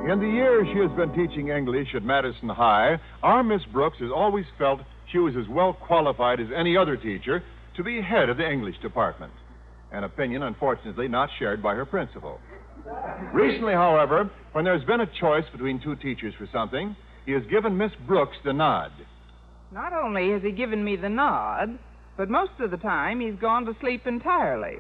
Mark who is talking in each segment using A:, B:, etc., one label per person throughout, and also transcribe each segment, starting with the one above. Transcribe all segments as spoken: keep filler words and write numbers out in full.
A: In the years she has been teaching English at Madison High, our Miss Brooks has always felt she was as well qualified as any other teacher to be head of the English department, an opinion, unfortunately, not shared by her principal. Recently, however, when there's been a choice between two teachers for something, he has given Miss Brooks the nod.
B: Not only has he given me the nod, but most of the time he's gone to sleep entirely.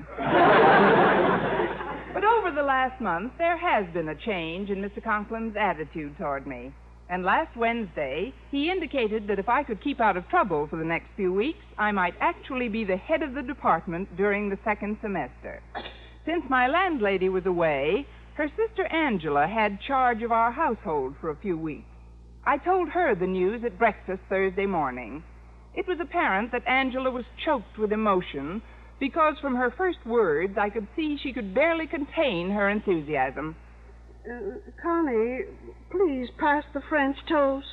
B: But over the last month, there has been a change in Mister Conklin's attitude toward me. And last Wednesday, he indicated that if I could keep out of trouble for the next few weeks, I might actually be the head of the department during the second semester. Since my landlady was away, her sister Angela had charge of our household for a few weeks. I told her the news at breakfast Thursday morning. It was apparent that Angela was choked with emotion because from her first words I could see she could barely contain her enthusiasm.
C: Uh, Connie, please pass the French toast.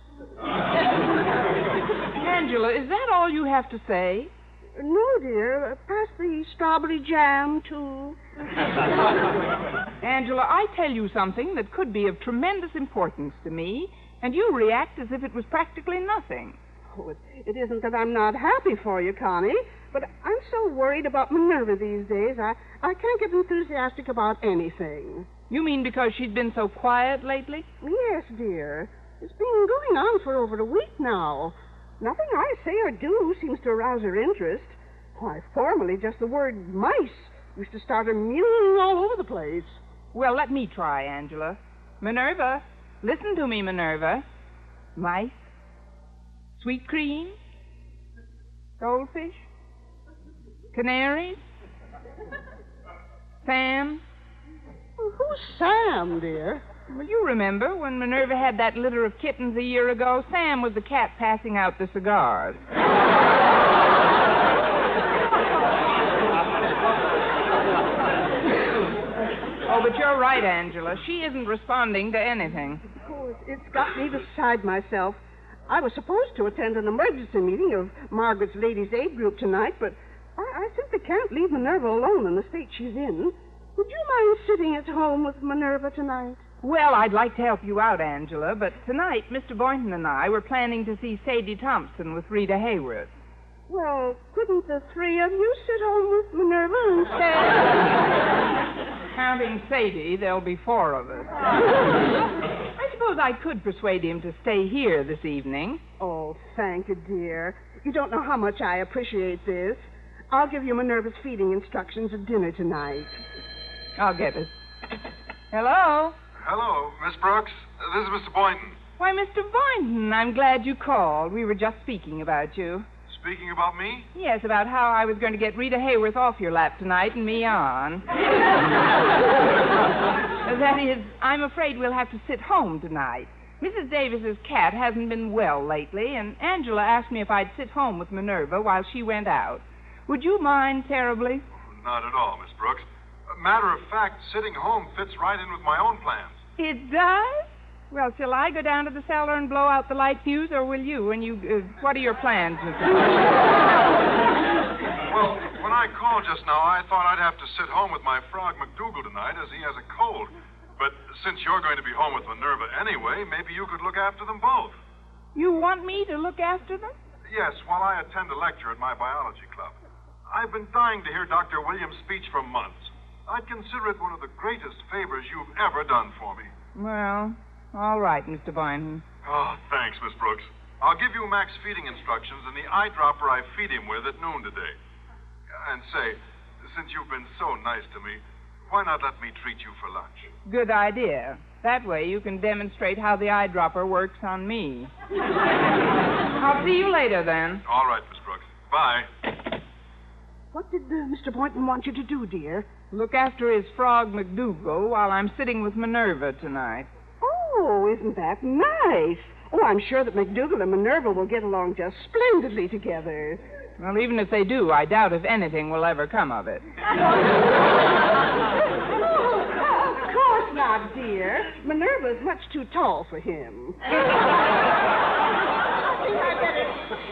B: Angela, is that all you have to say?
C: No, dear. Pass the strawberry jam, too.
B: Angela, I tell you something that could be of tremendous importance to me, and you react as if it was practically nothing.
C: Oh, it, it isn't that I'm not happy for you, Connie, but I'm so worried about Minerva these days, I, I can't get enthusiastic about anything.
B: You mean because she's been so quiet lately?
C: Yes, dear. It's been going on for over a week now. Nothing I say or do seems to arouse her interest. Why, formerly just the word mice used to start her mewing all over the place.
B: Well, let me try, Angela. Minerva, listen to me, Minerva. Mice? Sweet cream? Goldfish? Canaries? Sam?
C: Well, who's Sam, dear?
B: Well, you remember when Minerva had that litter of kittens a year ago? Sam was the cat passing out the cigars. Oh, but you're right, Angela. She isn't responding to anything.
C: Oh, it's got me beside myself. I was supposed to attend an emergency meeting of Margaret's Ladies' Aid group tonight, but I, I simply can't leave Minerva alone in the state she's in. Would you mind sitting at home with Minerva tonight?
B: Well, I'd like to help you out, Angela, but tonight Mister Boynton and I were planning to see Sadie Thompson with Rita Hayworth.
C: Well, couldn't the three of you sit home with Minerva instead?
B: Counting Sadie, there'll be four of us. I suppose I could persuade him to stay here this evening.
C: Oh, thank you, dear. You don't know how much I appreciate this. I'll give you Minerva's feeding instructions at dinner tonight.
B: I'll get it. Hello?
D: Hello, Miss Brooks. Uh, this is Mister Boynton.
B: Why, Mister Boynton, I'm glad you called. We were just speaking about you.
D: Speaking about me?
B: Yes, about how I was going to get Rita Hayworth off your lap tonight and me on. That is, I'm afraid we'll have to sit home tonight. Missus Davis's cat hasn't been well lately, and Angela asked me if I'd sit home with Minerva while she went out. Would you mind terribly?
D: Not at all, Miss Brooks. Matter of fact, sitting home fits right in with my own plans.
B: It does? Well, shall I go down to the cellar and blow out the light fuse, or will you? And you, uh, what are your plans, Mister
D: Well, when I called just now, I thought I'd have to sit home with my frog McDougal tonight, as he has a cold. But since you're going to be home with Minerva anyway, maybe you could look after them both.
B: You want me to look after them?
D: Yes, while I attend a lecture at my biology club. I've been dying to hear Doctor Williams' speech for months. I'd consider it one of the greatest favors you've ever done for me.
B: Well, all right, Mister Boynton.
D: Oh, thanks, Miss Brooks. I'll give you Mac's feeding instructions and the eye dropper I feed him with at noon today. And say, since you've been so nice to me, why not let me treat you for lunch?
B: Good idea. That way you can demonstrate how the eyedropper works on me. I'll see you later, then.
D: All right, Miss Brooks. Bye.
C: What did uh, Mister Boynton want you to do, dear?
B: Look after his frog McDougal while I'm sitting with Minerva tonight.
C: Oh, isn't that nice? Oh, I'm sure that McDougal and Minerva will get along just splendidly together.
B: Well, even if they do, I doubt if anything will ever come of it.
C: Oh, of course not, dear. Minerva is much too tall for him.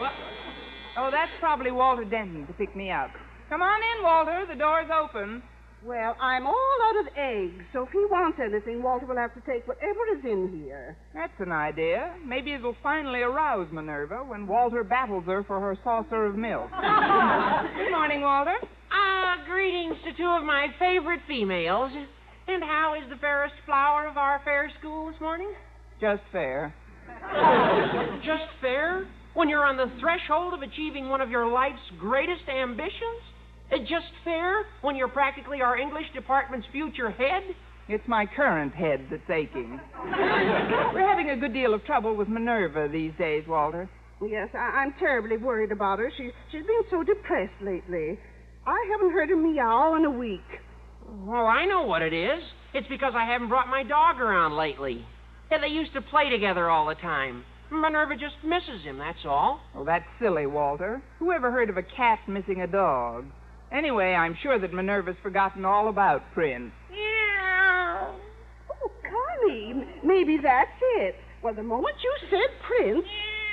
B: Oh, that's probably Walter Denton to pick me up. Come on in, Walter. The door's open.
C: Well, I'm all out of eggs, so if he wants anything, Walter will have to take whatever is in here.
B: That's an idea. Maybe it'll finally arouse Minerva when Walter battles her for her saucer of milk. Good morning, Walter.
E: Ah, uh, greetings to two of my favorite females. And how is the fairest flower of our fair school this morning?
B: Just fair.
E: Just fair? When you're on the threshold of achieving one of your life's greatest ambitions? Uh, just fair when you're practically our English department's future head?
B: It's my current head that's aching. We're having a good deal of trouble with Minerva these days, Walter.
C: Yes, I- I'm terribly worried about her. She- she's been so depressed lately. I haven't heard her meow in a week.
E: Oh, I know what it is. It's because I haven't brought my dog around lately. Yeah, they used to play together all the time. Minerva just misses him, that's all.
B: Oh, that's silly, Walter. Who ever heard of a cat missing a dog? Anyway, I'm sure that Minerva's forgotten all about Prince.
E: Yeah.
C: Oh, Connie, m- maybe that's it. Well, the moment you said Prince...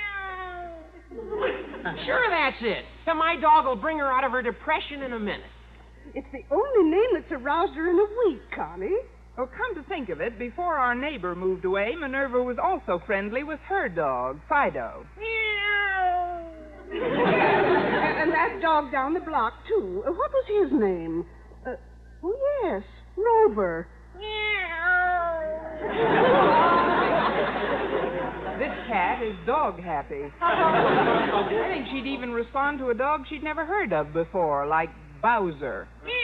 E: Sure, that's it. So my dog will bring her out of her depression in a minute.
C: It's the only name that's aroused her in a week, Connie.
B: Oh, come to think of it, before our neighbor moved away, Minerva was also friendly with her dog, Fido.
C: And that dog down the block, too. Uh, what was his name? Uh, oh, yes, Rover.
B: This cat is dog happy. I think she'd even respond to a dog she'd never heard of before, like Bowser.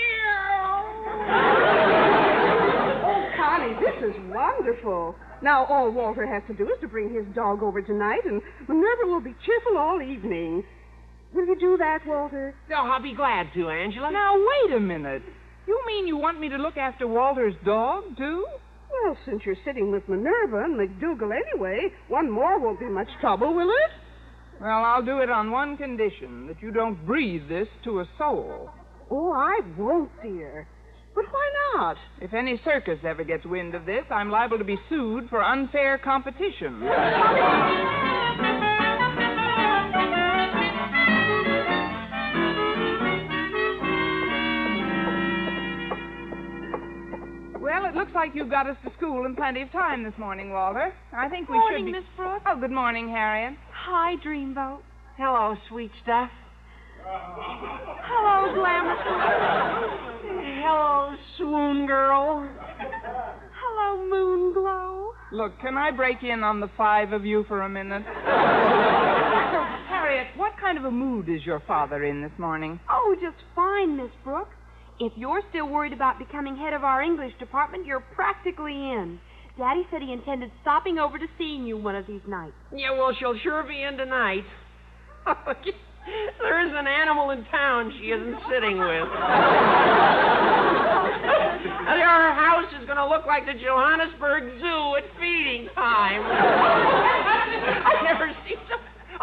C: Oh, Connie, this is wonderful. Now all Walter has to do is to bring his dog over tonight, and Minerva will be cheerful all evening. Will you do that, Walter?
E: Oh, I'll be glad to, Angela.
B: Now, wait a minute. You mean you want me to look after Walter's dog, too?
C: Well, since you're sitting with Minerva and McDougal anyway, one more won't be much trouble, will it?
B: Well, I'll do it on one condition, that you don't breathe this to a soul.
C: Oh, I won't, dear. But why not?
B: If any circus ever gets wind of this, I'm liable to be sued for unfair competition. Well, it looks like you got us to school in plenty of time this morning, Walter. I think we
F: Morning,
B: should be...
F: Miss Brooks.
B: Oh, good morning, Harriet.
F: Hi, Dreamboat.
E: Hello, sweet stuff.
F: Hello, Glamour.
E: Hello, swoon girl.
F: Hello, Moon Glow.
B: Look, can I break in on the five of you for a minute? Harriet, what kind of a mood is your father in this morning?
F: Oh, just fine, Miss Brooks. If you're still worried about becoming head of our English department, you're practically in. Daddy said he intended stopping over to seeing you one of these nights.
E: Yeah, well, she'll sure be in tonight. There isn't an animal in town she isn't sitting with. Her house is going to look like the Johannesburg Zoo at feeding time. I've never seen so...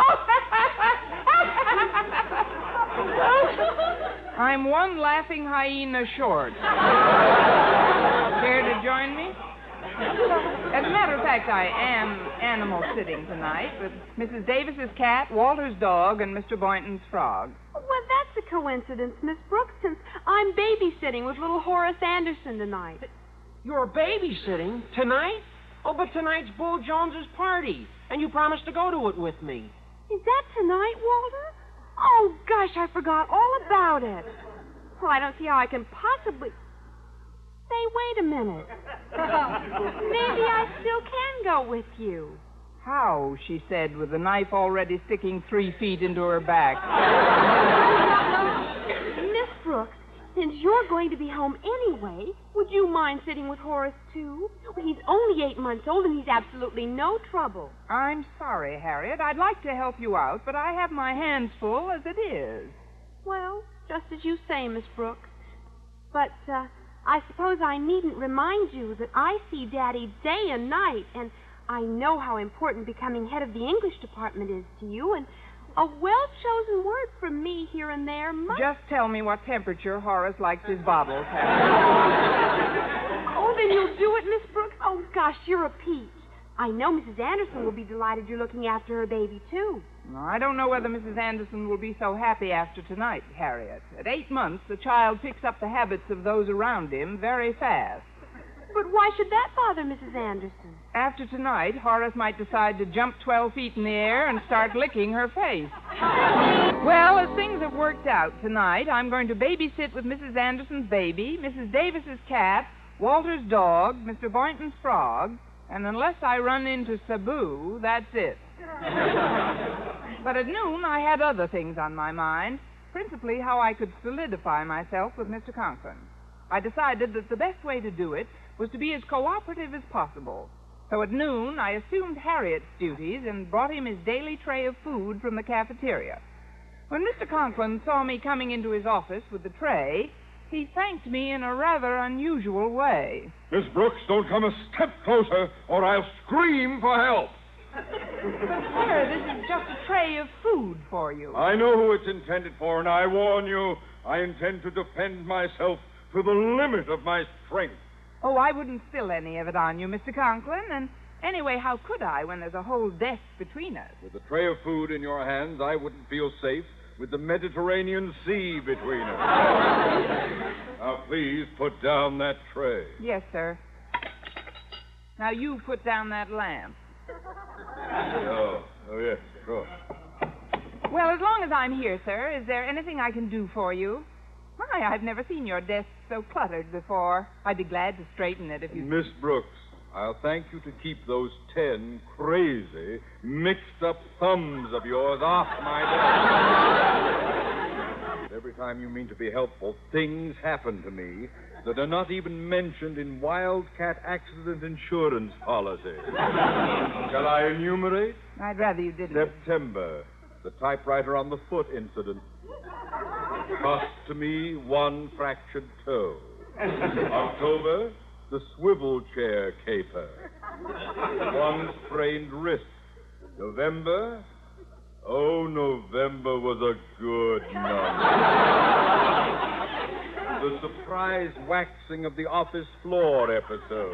B: I'm one laughing hyena short. Care to join me? As a matter of fact, I am animal sitting tonight with Missus Davis's cat, Walter's dog, and Mister Boynton's frog.
F: Well, that's a coincidence, Miss Brooks, since I'm babysitting with little Horace Anderson tonight.
E: You're babysitting tonight? Oh, but tonight's Bull Jones's party, and you promised to go to it with me.
F: Is that tonight, Walter? Oh, gosh, I forgot all about it. Well, I don't see how I can possibly... Say, wait a minute. Maybe I still can go with you.
B: How, she said, with the knife already sticking three feet into her back.
F: Miss Brooks, since you're going to be home anyway, would you mind sitting with Horace, too? Well, he's only eight months old, and he's absolutely no trouble.
B: I'm sorry, Harriet. I'd like to help you out, but I have my hands full as it is.
F: Well, just as you say, Miss Brooks. But, uh, I suppose I needn't remind you that I see Daddy day and night, and I know how important becoming head of the English department is to you, and a well-chosen word from me here and there must...
B: Just tell me what temperature Horace likes his bottles, Harriet.
F: Oh, then you'll do it, Miss Brooks? Oh, gosh, you're a peach. I know Missus Anderson will be delighted you're looking after her baby, too.
B: I don't know whether Missus Anderson will be so happy after tonight, Harriet. At eight months, the child picks up the habits of those around him very fast.
F: But why should that bother Missus Anderson?
B: After tonight, Horace might decide to jump twelve feet in the air and start licking her face. Well, as things have worked out tonight, I'm going to babysit with Missus Anderson's baby, Missus Davis's cat, Walter's dog, Mister Boynton's frog, and unless I run into Sabu, that's it. But at noon, I had other things on my mind, principally how I could solidify myself with Mister Conklin. I decided that the best way to do it was to be as cooperative as possible. So at noon, I assumed Harriet's duties and brought him his daily tray of food from the cafeteria. When Mister Conklin saw me coming into his office with the tray, he thanked me in a rather unusual way.
G: Miss Brooks, don't come a step closer, or I'll scream for help.
B: But, sir, this is just a tray of food for you.
G: I know who it's intended for, and I warn you, I intend to defend myself to the limit of my strength.
B: Oh, I wouldn't spill any of it on you, Mister Conklin, and anyway, how could I when there's a whole desk between us?
G: With a tray of food in your hands, I wouldn't feel safe with the Mediterranean Sea between us. Now, please put down that tray.
B: Yes, sir. Now, you put down that lamp.
G: Oh, oh, yes, sure.
B: Well, as long as I'm here, sir, is there anything I can do for you? My, I've never seen your desk so cluttered before. I'd be glad to straighten it if you...
G: Miss Brooks, I'll thank you to keep those ten crazy, mixed-up thumbs of yours off my desk. Every time you mean to be helpful, things happen to me that are not even mentioned in Wildcat Accident Insurance policy. Shall I enumerate?
B: I'd rather you didn't.
G: September, the typewriter on the foot incident. Cost to me one fractured toe. October, the swivel chair caper. One sprained wrist. November, oh, November was a good month. The surprise waxing of the office floor episode.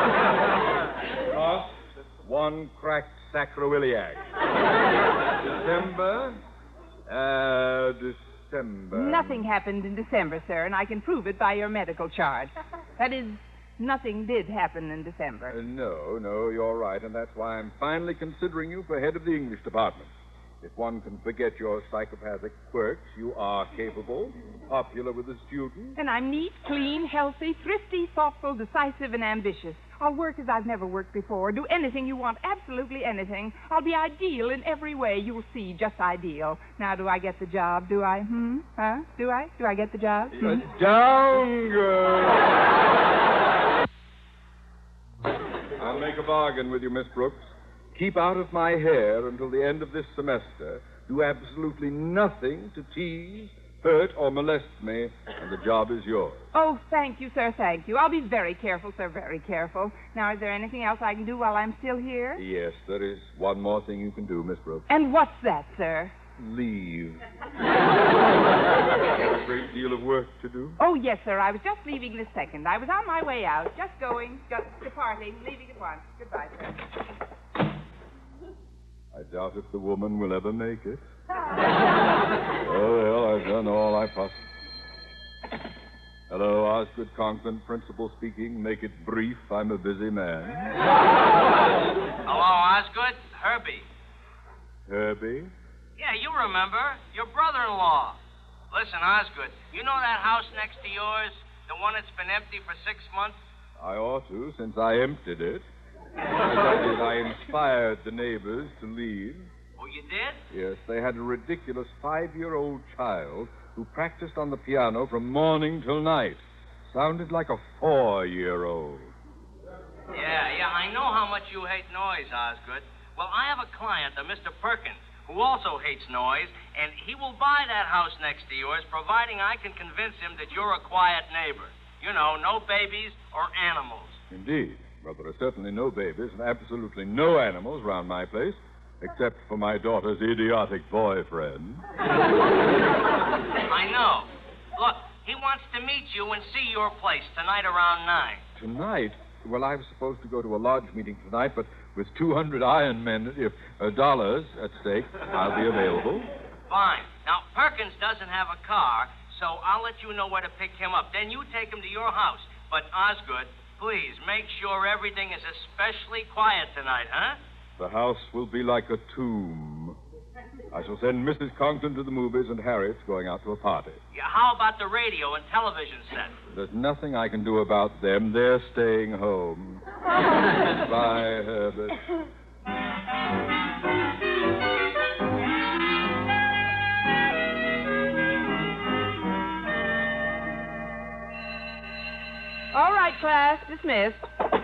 G: Cost, one cracked sacroiliac. December, uh, December.
B: Nothing happened in December, sir, and I can prove it by your medical chart. That is, nothing did happen in December.
G: Uh, no, no, you're right, and that's why I'm finally considering you for head of the English department. If one can forget your psychopathic quirks, you are capable, popular with the students.
B: And I'm neat, clean, healthy, thrifty, thoughtful, decisive, and ambitious. I'll work as I've never worked before, do anything you want, absolutely anything. I'll be ideal in every way. You'll see, just ideal. Now, do I get the job? Do I? Hmm? Huh? Do I? Do I get the job? Hmm?
G: Uh, down, girl. I'll make a bargain with you, Miss Brooks. Keep out of my hair until the end of this semester. Do absolutely nothing to tease, hurt, or molest me, and the job is yours.
B: Oh, thank you, sir, thank you. I'll be very careful, sir, very careful. Now, is there anything else I can do while I'm still here?
G: Yes, there is one more thing you can do, Miss Brooks.
B: And what's that, sir?
G: Leave. Got a great deal of work to do?
B: Oh, yes, sir. I was just leaving this second. I was on my way out, just going, just departing, leaving at once. Goodbye, sir.
G: I doubt if the woman will ever make it. Oh, well, I've done all I possibly... Hello, Osgood Conklin, principal speaking. Make it brief. I'm a busy man.
H: Hello, Osgood. Herbie.
G: Herbie?
H: Yeah, you remember. Your brother-in-law. Listen, Osgood, you know that house next to yours? The one that's been empty for six months?
G: I ought to, since I emptied it. That is, I inspired the neighbors to leave.
H: Oh, you did?
G: Yes, they had a ridiculous five-year-old child who practiced on the piano from morning till night. Sounded like a four-year-old.
H: Yeah, yeah, I know how much you hate noise, Osgood. Well, I have a client, a Mister Perkins, who also hates noise, and he will buy that house next to yours, providing I can convince him that you're a quiet neighbor. You know, no babies or animals.
G: Indeed. Well, there are certainly no babies and absolutely no animals around my place, except for my daughter's idiotic boyfriend.
H: I know. Look, he wants to meet you and see your place tonight around nine.
G: Tonight? Well, I was supposed to go to a lodge meeting tonight, but With two hundred Iron Men uh, dollars at stake, I'll be available.
H: Fine. Now, Perkins doesn't have a car, so I'll let you know where to pick him up. Then you take him to your house. But, Osgood, please make sure everything is especially quiet tonight, huh?
G: The house will be like a tomb. I shall send Missus Conklin to the movies, and Harriet's going out to a party.
H: Yeah, how about the radio and television set?
G: There's nothing I can do about them. They're staying home. Bye, Herbert.
B: All right, class, dismissed.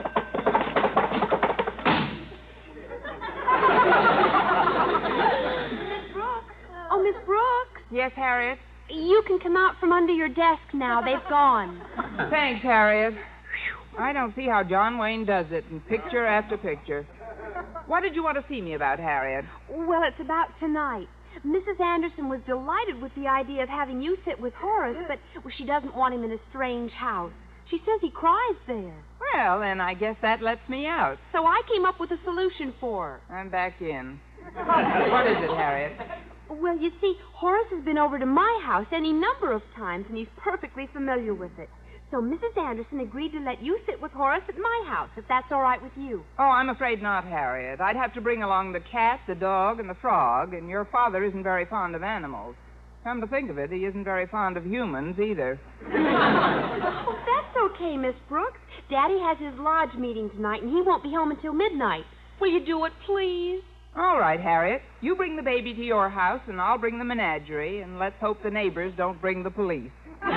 F: Oh, Miss Brooks,
B: Yes, Harriet?
F: you can come out from under your desk now. They've gone.
B: Thanks, Harriet. Phew, I don't see how John Wayne does it in picture after picture. What did you want to see me about, Harriet?
F: Well, it's about tonight. Missus Anderson was delighted with the idea of having you sit with Horace, but well, she doesn't want him in a strange house. She says he cries there.
B: Well, then I guess that lets me out.
F: So I came up with a solution for her.
B: I'm back in. What is it, Harriet?
F: Well, you see, Horace has been over to my house any number of times, and he's perfectly familiar with it. So Missus Anderson agreed to let you sit with Horace at my house, if that's all right with you.
B: Oh, I'm afraid not, Harriet. I'd have to bring along the cat, the dog, and the frog, and your father isn't very fond of animals. Come to think of it, he isn't very fond of humans either.
F: Oh, that's okay, Miss Brooks. Daddy has his lodge meeting tonight, and he won't be home until midnight. Will you do it, please?
B: All right, Harriet. You bring the baby to your house, and I'll bring the menagerie, and let's hope the neighbors don't bring the police.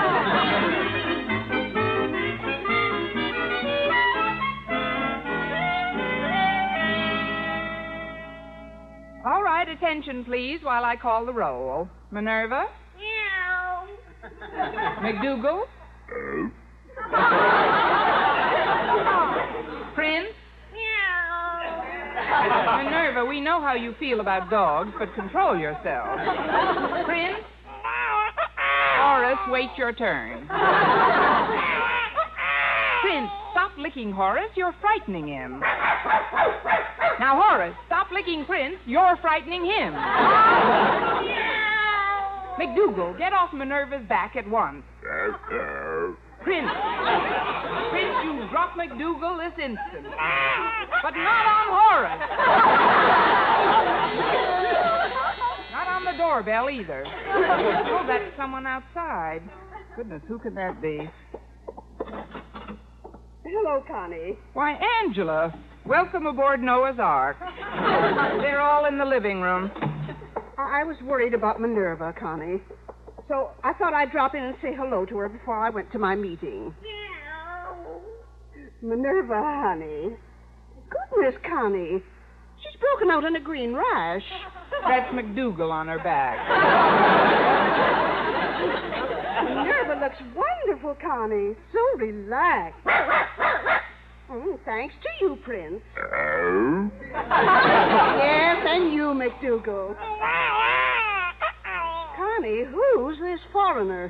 B: All right, attention, please, while I call the roll. Minerva?
F: Meow.
B: McDougal? Prince?
F: Meow.
B: Minerva, we know how you feel about dogs, but control yourself. Prince? Horace, wait your turn. Prince, stop licking Horace. You're frightening him. Now, Horace, stop licking Prince. You're frightening him. McDougal, get off Minerva's back at once. Prince. Prince, you drop McDougal this instant. But not on Horace. Not on the doorbell either. Oh, that's someone outside. Goodness, who could that be?
C: Hello, Connie.
B: Why, Angela. Welcome aboard Noah's Ark. They're all in the living room.
C: I, I was worried about Minerva, Connie. So I thought I'd drop in and say hello to her before I went to my meeting. Minerva, honey. Goodness, Connie. She's broken out in a green rash.
B: That's McDougal on her back.
C: Minerva looks wonderful, Connie. So relaxed. Mm, thanks to you, Prince. Yes, and you, McDougal. Connie, who's this foreigner?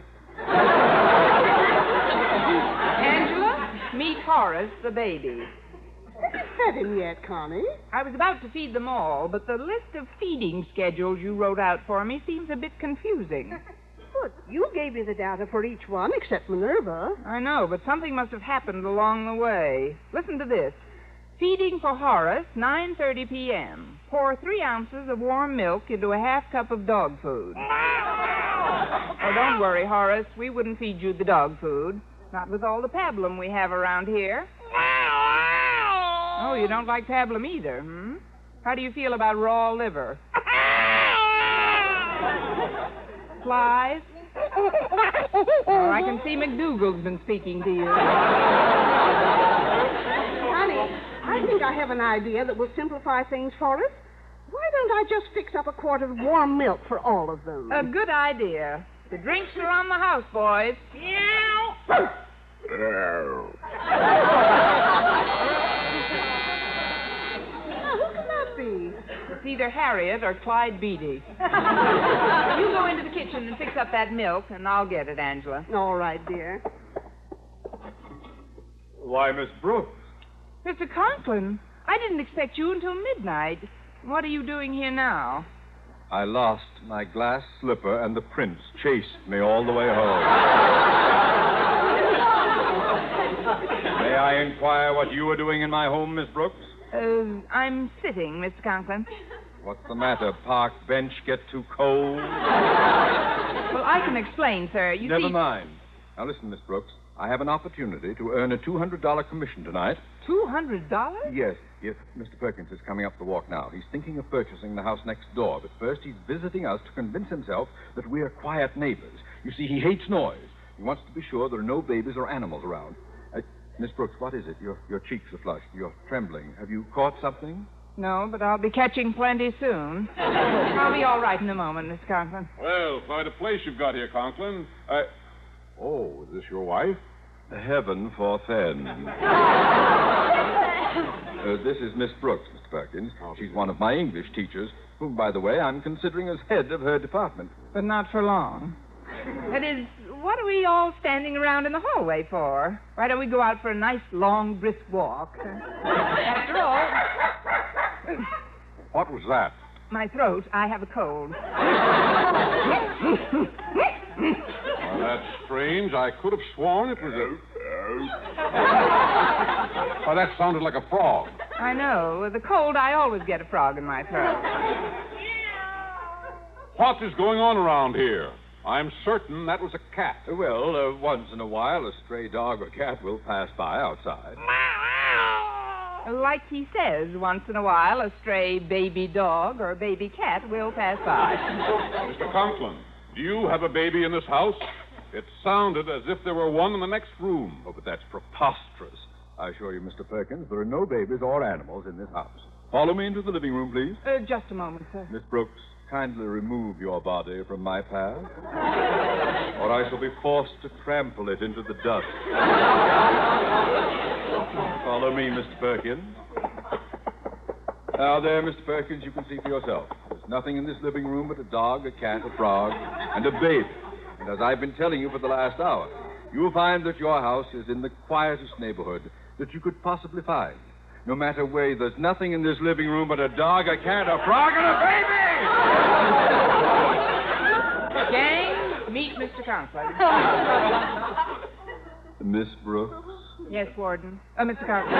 B: Angela, meet Horace, the baby.
C: Have you fed him yet, Connie?
B: I was about to feed them all, but the list of feeding schedules you wrote out for me seems a bit confusing.
C: But you gave me the data for each one except Minerva.
B: I know, but something must have happened along the way. Listen to this. Feeding for Horace, nine thirty p.m. Pour three ounces of warm milk into a half cup of dog food. Oh, don't worry, Horace. We wouldn't feed you the dog food. Not with all the pablum we have around here. Oh, you don't like pablum either, hmm? How do you feel about raw liver? Flies? Oh, I can see McDougal's been speaking to you.
C: Connie, I think I have an idea that will simplify things for us. Why don't I just fix up a quart of warm milk for all of them?
B: A good idea. The drinks are on the house, boys. Meow.
C: Now, who can that be?
B: It's either Harriet or Clyde Beatty. You go into the kitchen and fix up that milk, and I'll get it, Angela.
C: All right, dear.
G: Why, Miss Brooks.
B: Mister Conklin, I didn't expect you until midnight. What are you doing here now?
G: I lost my glass slipper, and the prince chased me all the way home. May I inquire what you are doing in my home, Miss Brooks?
B: Uh, I'm sitting, Mister Conklin.
G: What's the matter? Park bench get too cold?
B: Well, I can explain, sir. You
G: Never
B: see...
G: mind. Now, listen, Miss Brooks. I have an opportunity to earn a two hundred dollars commission tonight.
B: two hundred dollars?
G: Yes, yes. Mister Perkins is coming up the walk now. He's thinking of purchasing the house next door, but first he's visiting us to convince himself that we're quiet neighbors. You see, he hates noise. He wants to be sure there are no babies or animals around. Uh, Miss Brooks, what is it? Your, your cheeks are flushed. You're trembling. Have you caught something?
B: No, but I'll be catching plenty soon. I'll be all right in a moment, Miss Conklin.
I: Well, quite a place you've got here, Conklin. Uh, oh, is this your wife?
G: Heaven forfend. uh, this is Miss Brooks, Mister Perkins. She's one of my English teachers, whom, by the way, I'm considering as head of her department.
B: But not for long. That is, what are we all standing around in the hallway for? Why don't we go out for a nice, long, brisk walk? After all...
I: What was that?
B: My throat. I have a cold.
I: Well, that's strange. I could have sworn it was a... Oh, that sounded like a frog.
B: I know. With the cold, I always get a frog in my throat.
I: What is going on around here? I'm certain that was a cat.
G: Well, uh, once in a while, a stray dog or cat will pass by outside.
B: Like he says, once in a while, a stray baby dog or baby cat will pass by.
I: Mister Conklin, do you have a baby in this house? It sounded as if there were one in the next room.
G: Oh, but that's preposterous. I assure you, Mister Perkins, there are no babies or animals in this house. Follow me into the living room, please.
B: Uh, just a moment, sir.
G: Miss Brooks, kindly remove your body from my path, or I shall be forced to trample it into the dust. Follow me, Mister Perkins. Now, there, Mister Perkins, you can see for yourself. There's nothing in this living room but a dog, a cat, a frog, and a baby. And as I've been telling you for the last hour, you'll find that your house is in the quietest neighborhood that you could possibly find. No matter where, there's nothing in this living room but a dog, a cat, a frog, and a baby!
B: Gang, meet Mister Conklin.
G: Miss Brooks?
B: Yes, Warden. Uh, Mister Conklin.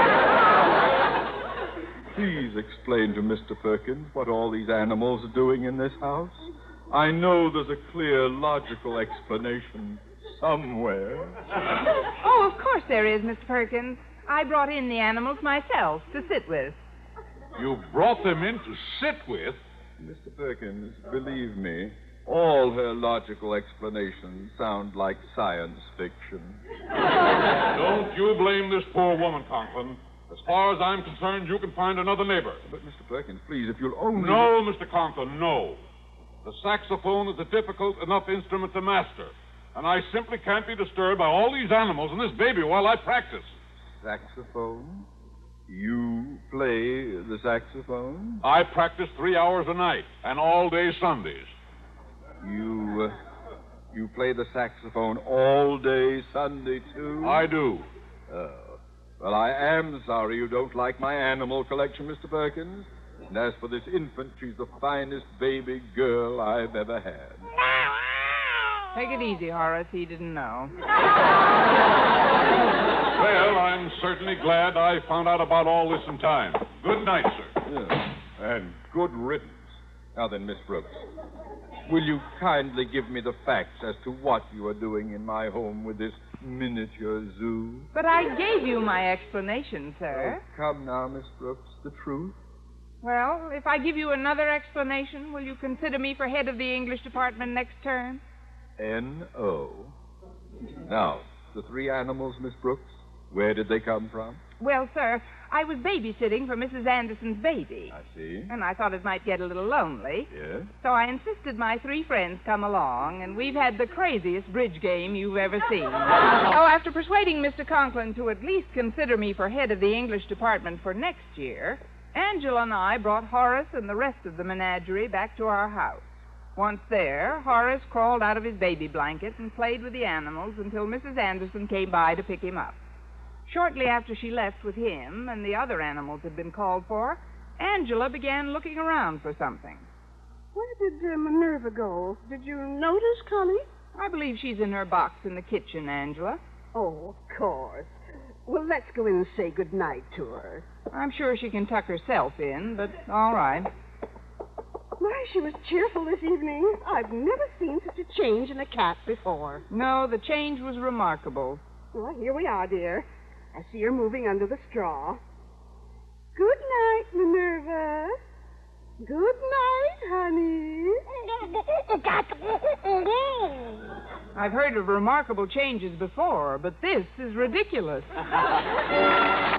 G: Please explain to Mister Perkins what all these animals are doing in this house. I know there's a clear, logical explanation somewhere.
B: Oh, of course there is, Mister Perkins. I brought in the animals myself to sit with.
I: You brought them in to sit with?
G: Mister Perkins, believe me, all her logical explanations sound like science fiction.
I: Don't you blame this poor woman, Conklin. As far as I'm concerned, you can find another neighbor.
G: But, Mister Perkins, please, if you'll only...
I: No, Mister Conklin, no. The saxophone is a difficult enough instrument to master, and I simply can't be disturbed by all these animals and this baby while I practice.
G: Saxophone? You play the saxophone?
I: I practice three hours a night, and all day Sundays.
G: You, uh, you play the saxophone all day Sunday, too?
I: I do.
G: Oh. Well, I am sorry you don't like my animal collection, Mister Perkins. And as for this infant, she's the finest baby girl I've ever had.
B: Take it easy, Horace. He didn't know.
I: Well, I'm certainly glad I found out about all this in time. Good night, sir.
G: Yeah. And good riddance. Now then, Miss Brooks, will you kindly give me the facts as to what you are doing in my home with this miniature zoo?
B: But I gave you my explanation, sir.
G: Oh, come now, Miss Brooks, the truth.
B: Well, if I give you another explanation, will you consider me for head of the English department next term?
G: N O Now, the three animals, Miss Brooks, where did they come from?
B: Well, sir, I was babysitting for Missus Anderson's baby.
G: I see.
B: And I thought it might get a little lonely.
G: Yes?
B: So I insisted my three friends come along, and we've had the craziest bridge game you've ever seen. Oh, after persuading Mister Conklin to at least consider me for head of the English department for next year, Angela and I brought Horace and the rest of the menagerie back to our house. Once there, Horace crawled out of his baby blanket and played with the animals until Missus Anderson came by to pick him up. Shortly after she left with him and the other animals had been called for, Angela began looking around for something.
C: Where did uh, Minerva go? Did you notice, Connie?
B: I believe she's in her box in the kitchen, Angela.
C: Oh, of course. Well, let's go in and say good night to her.
B: I'm sure she can tuck herself in, but all right.
C: My, she was cheerful this evening. I've never seen such a change in a cat before.
B: No, the change was remarkable.
C: Well, here we are, dear. I see her moving under the straw. Good night, Minerva. Good night, honey.
B: I've heard of remarkable changes before, but this is ridiculous.